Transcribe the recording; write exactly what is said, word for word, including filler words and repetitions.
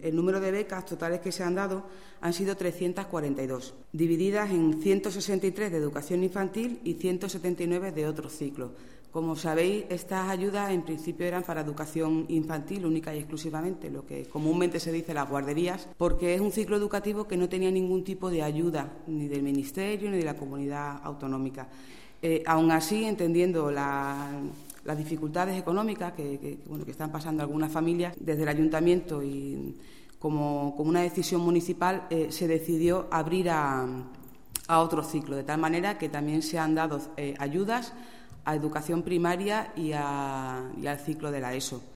el número de becas totales que se han dado han sido trescientas cuarenta y dos, divididas en ciento sesenta y tres de educación infantil y ciento setenta y nueve de otros ciclos. Como sabéis, estas ayudas en principio eran para educación infantil única y exclusivamente, lo que comúnmente se dice las guarderías, porque es un ciclo educativo que no tenía ningún tipo de ayuda ni del Ministerio ni de la comunidad autonómica. Eh, aún así, entendiendo la, las dificultades económicas que, que, bueno, que están pasando algunas familias, desde el ayuntamiento y como, como una decisión municipal eh, se decidió abrir a, a otro ciclo, de tal manera que también se han dado eh, ayudas a educación primaria y, a, y al ciclo de la ESO.